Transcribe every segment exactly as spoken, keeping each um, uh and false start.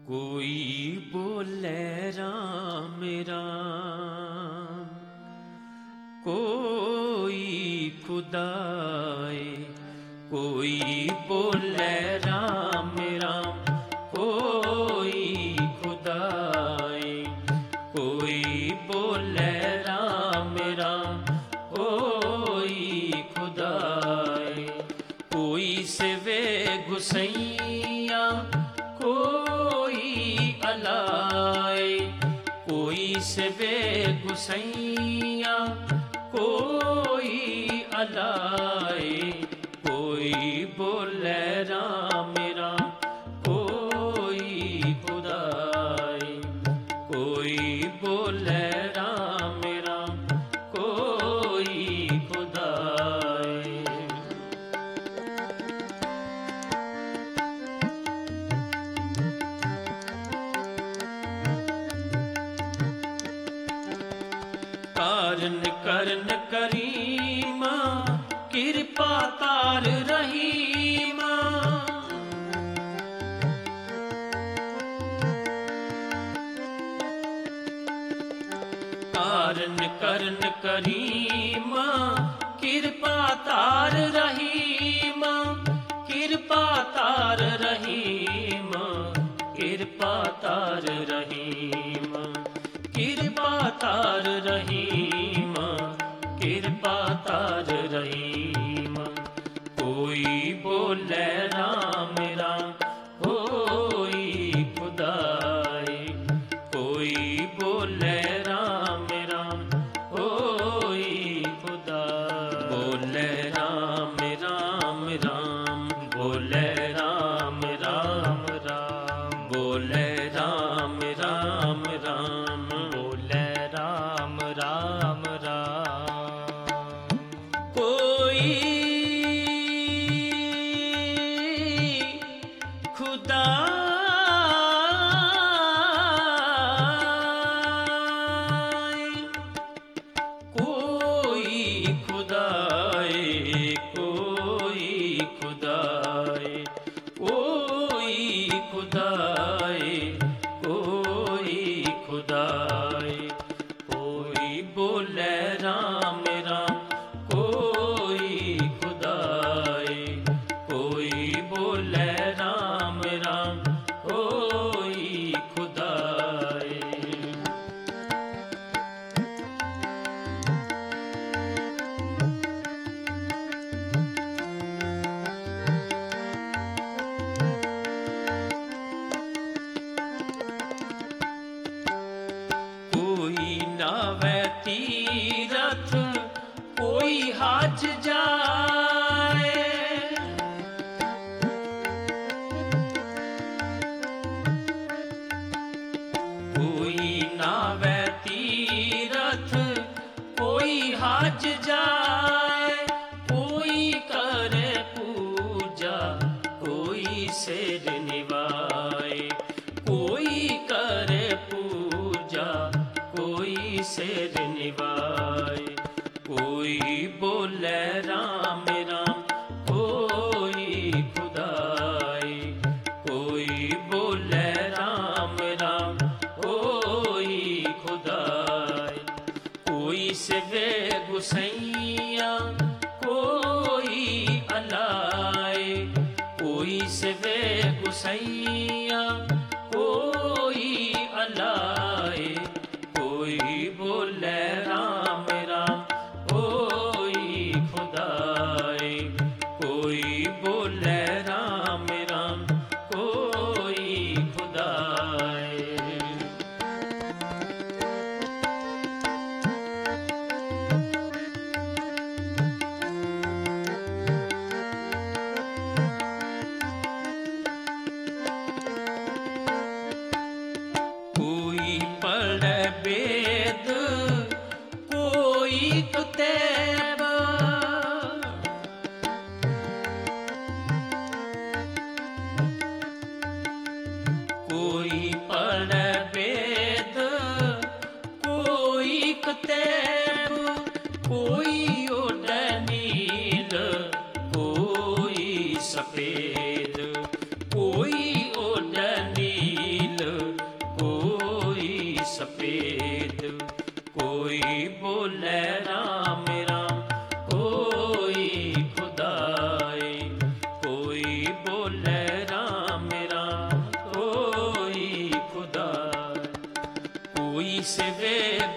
कोई बोले राम राम, कोई खुदाए। कोई बोले राम राम, कोई खुदाए। कोई बोले राम राम, कोई खुदाए। कोई से वे गुसैया, कोई अलाए। कोई से वे गुसैया, कोई अलाए। कोई बोले राम राम, कोई खुदाए। कोई बोले राम राम, कोई खुदाए। कारण करन करीमा, कृपा तार रहीमा। कारण करन करीमा, कृपा तार रहीमा। कृपा तार रहीमा, कृपा तार रहीमा। कृपा तार रहीमा, कृपा तार रहीमा। कोई बोले राम राम, कोई खुदाए। कोई बोले राम राम, कोई खुदाए। बोले राम राम राम, बोले राम राम राम। बोले राम राम राम, बोले राम राम राम। कोई खुदा कोई खुदाए। कोई खुदाए, कोई खुदाए। कोई खुदाए। कोई बोले राम राम, कोई खुदाए। कोई बोले राम राम, कोई खुदाए। कोई नावे तीरथ, कोई हाज जाए। कोई नावे तीरथ, कोई हाज जाए। कोई करे पूजा, कोई सिर निवाए। कोई करे पूजा, कोई सिर निवाए। कोई बोले राम राम, कोई खुदाए। कोई बोले राम राम, कोई खुदाए। कोई से वे गुसैया, कोई अलाए। कोई से वे गुसैया, कोई अलाए। कोई बोले राम राम, कोई खुदाए। कोई बोले राम राम, कोई खुदाए।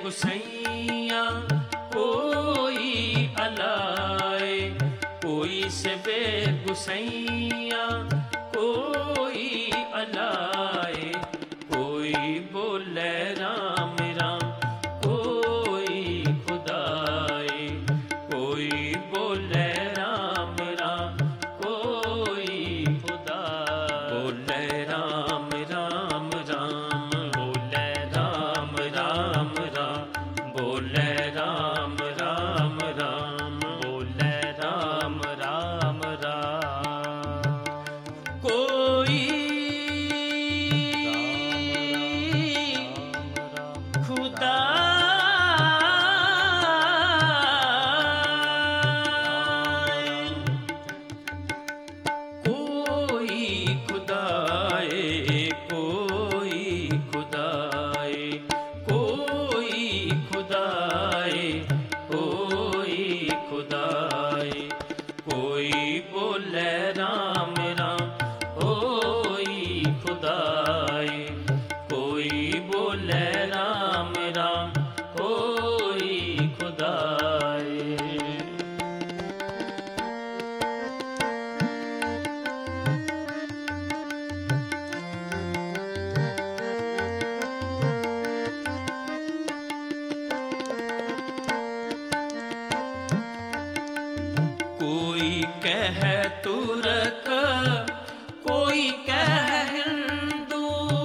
गुसैया कोई अलाए, कोई सिवे गुसैया कोई अलाए, कोई बोले राम राम कोई खुदाए, कोई बोले राम राम कोई खुदा, बोले राम राम राम, बोले राम राम राम, बोले राम राम राम, बोले राम राम राम। कोई खुदा कोई खुदाए, कोई खुदाए, कोई खुदाए, कोई खुदाए, कोई बोले राम राम कोई खुदाए, कोई बोले राम राम कोई खुदाए। कोई कह तुरक, कोई कह हिंदू,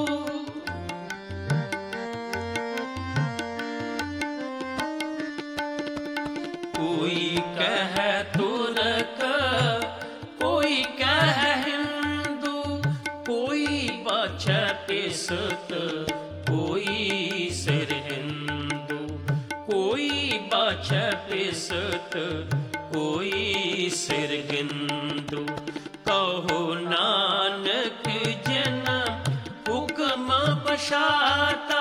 कोई कह तुरक, कोई कह हिंदू, कोई बाछा पिसत, कोई सिर हिंदू, कोई बाछा पिसत, कोई सिर हिंदू। कहो नानक जन हुक्म बशाता,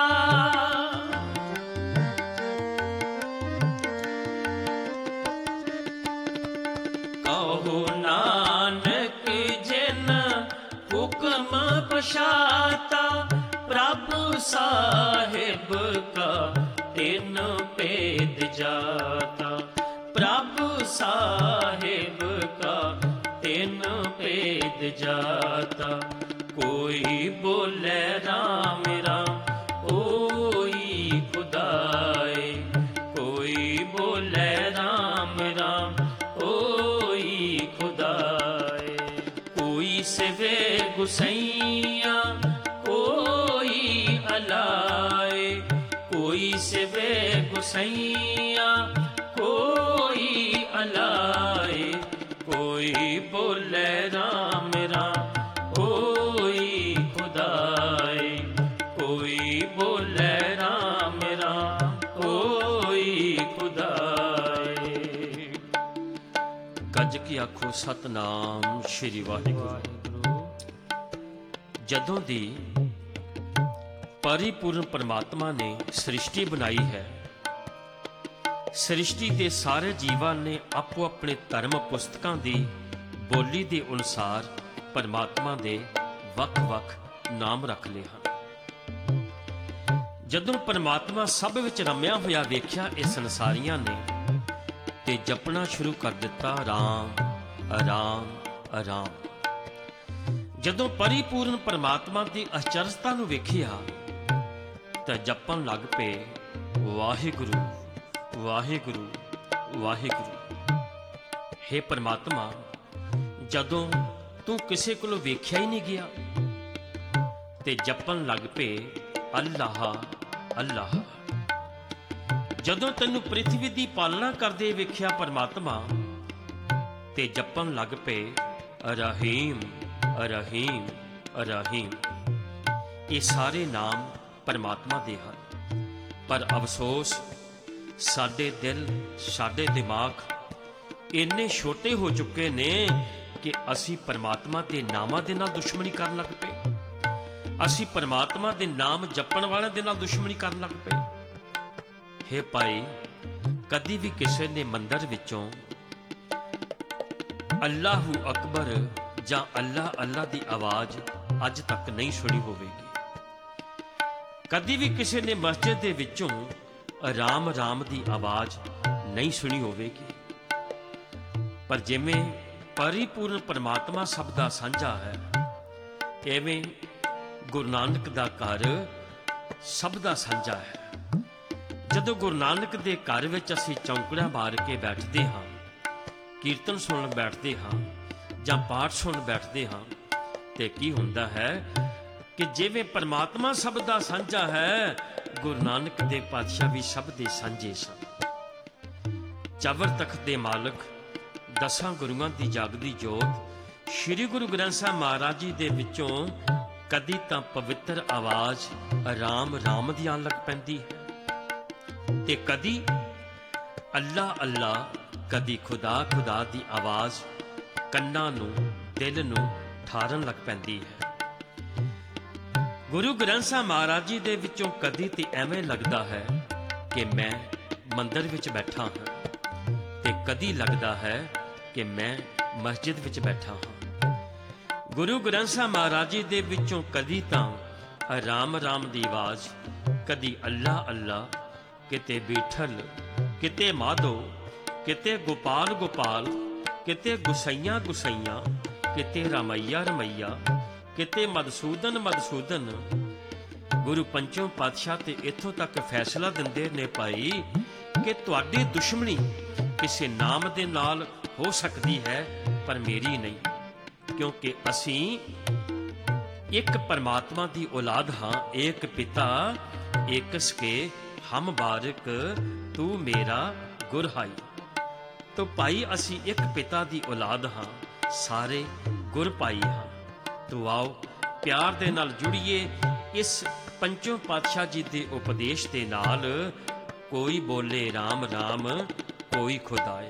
कहो नानक जन हुक्म बशाता, प्रभु साहिब का तिन भेद जाता, प्रभु साहिब का तिन भेद जाता। कोई बोले राम राम कोई खुदाए, कोई बोले राम राम कोई खुदाए, कोई सिवे गुसैया कोई अलाए, कोई सिवे गुसैया कोई अलाए, कोई बोले राम राम कोई खुदाए, कोई बोले राम राम कोई खुदाए। गज की आखो सतनाम श्री वाहिगुरू। जदों दी परिपूर्ण परमात्मा ने सृष्टि बनाई है, सृष्टि के सारे जीवां ने आपो अपने धर्म पुस्तकां दी बोली के अनुसार परमात्मा दे वख-वख नाम रख लए हन। जदों परमात्मा सब विच रमिया होया वेख्या इस संसारियां ने ते जपना शुरू कर दिता राम राम राम। जदों परिपूर्ण परमात्मा की अचरजता नूं वेखिया तां जपन लग पे वाहिगुरू वाहिगुरू वाहिगुरू। हे परमात्मा, जदों तू किसी कोलों वेख्या ही नहीं गया ते जपन लग पे अल्लाह अल्लाह। जदों तैनूं पृथ्वी की पालना करदे वेख्या परमात्मा ते जपन लग पे रहीम रहीम रहीम। ये सारे नाम परमात्मा दे हन, पर अफसोस साडे दिल साडे दिमाग इन्ने छोटे हो चुके ने कि असी परमात्मा के नामां दे नाल दुश्मनी करन लग पे, असी परमात्मा के नाम जपण वाले दे नाल दुश्मनी करन लग पे। हे भाई, कदी भी किसी ने मंदिर विचों अल्लाहू अकबर जां अल्लाह अल्लाह की आवाज़ अज तक नहीं सुनी होवेगी। कदी भी किसी ने मस्जिद दे विचों ਰਾਮ ਰਾਮ ਦੀ ਆਵਾਜ਼ ਨਹੀਂ ਸੁਣੀ ਹੋਵੇਗੀ। ਪਰ ਜਿਵੇਂ ਪਰਿਪੂਰਨ ਪਰਮਾਤਮਾ ਸਭ ਦਾ ਸਾਂਝਾ ਹੈ, ਐਵੇਂ ਗੁਰੂ ਨਾਨਕ ਦਾ ਘਰ ਸਭ ਦਾ ਸਾਂਝਾ ਹੈ। ਜਦੋਂ ਗੁਰੂ ਨਾਨਕ ਦੇ ਘਰ ਵਿੱਚ ਅਸੀਂ ਚੌਂਕੜਾ ਮਾਰ ਕੇ ਬੈਠਦੇ ਹਾਂ, ਕੀਰਤਨ ਸੁਣਨ ਬੈਠਦੇ ਹਾਂ ਜਾਂ ਪਾਠ ਸੁਣਨ ਬੈਠਦੇ ਹਾਂ, ਤੇ ਕੀ ਹੁੰਦਾ ਹੈ ਕਿ ਜਿਵੇਂ ਪਰਮਾਤਮਾ ਸਭ ਦਾ ਸਾਂਝਾ ਹੈ, ਗੁਰੂ ਨਾਨਕ ਦੇ ਪਾਤਸ਼ਾਹ ਵੀ ਸਭ ਦੇ ਸਾਂਝੇ ਸਨ। ਚਵਰ ਤਖਤ ਦੇ ਮਾਲਕ, ਦਸਾਂ ਗੁਰੂਆਂ ਦੀ ਜਾਗਦੀ ਜੋਤ ਸ੍ਰੀ ਗੁਰੂ ਗ੍ਰੰਥ ਸਾਹਿਬ ਮਹਾਰਾਜ ਜੀ ਦੇ ਵਿੱਚੋਂ ਕਦੀ ਤਾਂ ਪਵਿੱਤਰ ਆਵਾਜ਼ ਰਾਮ ਰਾਮ ਦੀ ਆਉਣ ਲੱਗ ਪੈਂਦੀ ਹੈ, ਤੇ ਕਦੀ ਅੱਲਾ ਅੱਲਾ, ਕਦੀ ਖੁਦਾ ਖੁਦਾ ਦੀ ਆਵਾਜ਼ ਕੰਨਾਂ ਨੂੰ, ਦਿਲ ਨੂੰ ਠਾਰਨ ਲੱਗ ਪੈਂਦੀ ਹੈ। ਗੁਰੂ ਗ੍ਰੰਥ ਸਾਹਿਬ ਮਹਾਰਾਜ ਜੀ ਦੇ ਵਿੱਚੋਂ ਕਦੀ ਤੇ ਐਵੇਂ ਲੱਗਦਾ ਹੈ ਕਿ ਮੈਂ ਮੰਦਰ ਵਿੱਚ ਬੈਠਾ ਹਾਂ, ਤੇ ਕਦੀ ਲੱਗਦਾ ਹੈ ਕਿ ਮੈਂ ਮਸਜਿਦ ਵਿੱਚ ਬੈਠਾ ਹਾਂ। ਗੁਰੂ ਗ੍ਰੰਥ ਸਾਹਿਬ ਮਹਾਰਾਜ ਜੀ ਦੇ ਵਿੱਚੋਂ ਕਦੀ ਤਾਂ ਰਾਮ ਰਾਮ ਦੀ ਆਵਾਜ਼, ਕਦੀ ਅੱਲਾ ਅੱਲਾ, ਕਿਤੇ ਬੀਠਲ, ਕਿਤੇ ਮਾਧੋ, ਕਿਤੇ ਗੋਪਾਲ ਗੋਪਾਲ, ਕਿਤੇ ਗੁਸਈਆਂ ਗੁਸਈਆਂ, ਕਿਤੇ ਰਮਈਆ ਰਮਈਆ, ਕਿਤੇ ਮਧੂਸੂਦਨ ਮਧੂਸੂਦਨ। ਗੁਰੂ ਪੰਚਮ ਪਾਤਸ਼ਾਹ ਤੇ ਇੱਥੋਂ ਤੱਕ ਫੈਸਲਾ ਦਿੰਦੇ ਨੇ ਭਾਈ ਕਿ ਤੁਹਾਡੀ ਦੁਸ਼ਮਣੀ ਕਿਸੇ ਨਾਮ ਦੇ ਨਾਲ ਹੋ ਸਕਦੀ ਹੈ, ਪਰ ਮੇਰੀ ਨਹੀਂ, ਕਿਉਂਕਿ ਅਸੀਂ ਇੱਕ ਪਰਮਾਤਮਾ ਦੀ ਔਲਾਦ ਹਾਂ। ਏਕ ਪਿਤਾ ਏਕਸ ਕੇ ਹਮ ਬਾਰਿਕ, ਤੂੰ ਮੇਰਾ ਗੁਰ ਹਾਈ। ਤੋ ਭਾਈ ਅਸੀਂ ਇੱਕ ਪਿਤਾ ਦੀ ਔਲਾਦ ਹਾਂ, ਸਾਰੇ ਗੁਰ ਭਾਈ ਹਾਂ। ਤੋ ਆਓ ਪਿਆਰ ਦੇ ਨਾਲ ਜੁੜੀਏ ਇਸ ਪੰਚਮ ਪਾਤਸ਼ਾਹ ਜੀ ਦੇ ਉਪਦੇਸ਼ ਦੇ ਨਾਲ। ਕੋਈ ਬੋਲੇ ਰਾਮ ਰਾਮ, ਕੋਈ ਖੁਦਾਏ।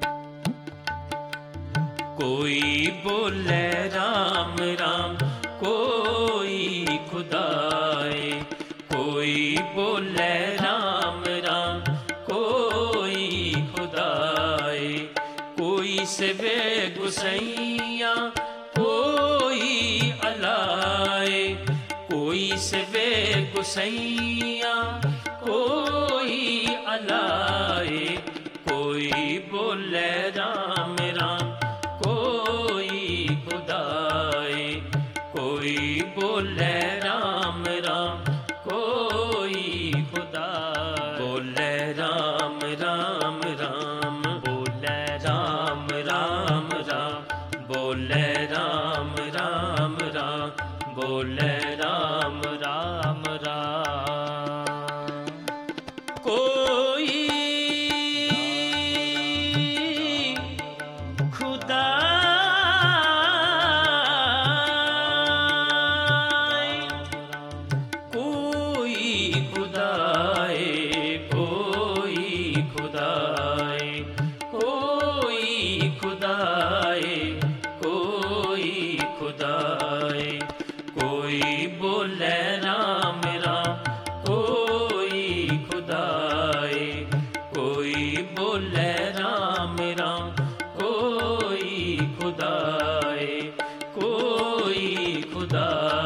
ਕੋਈ ਬੋਲੇ ਰਾਮ ਰਾਮ, ਕੋਈ ਖੁਦਾਏ। ਕੋਈ ਬੋਲੇ ਰਾਮ ਰਾਮ, ਕੋਈ ਖੁਦਾਏ। ਕੋਈ ਸਵੇ ਗੁਸਈਆਂ, कोई अलाए। कोई सवे गुसैया, कोई अलाए। कोई बोले राम राम, कोई खुदाए। कोई बोले राम राम, कोई खुदाए। बोले राम राम राम, बोले राम राम राम, बोले राम राम राम, बोले राम राम राम। कोई खुदा कोई खुदाए, कोई खुदाए। कोई खुदाए, कोई खुदाए। कोई बोले राम राम, कोई खुदाए। कोई बोले राम राम, कोई खुदाए। कोई खुदा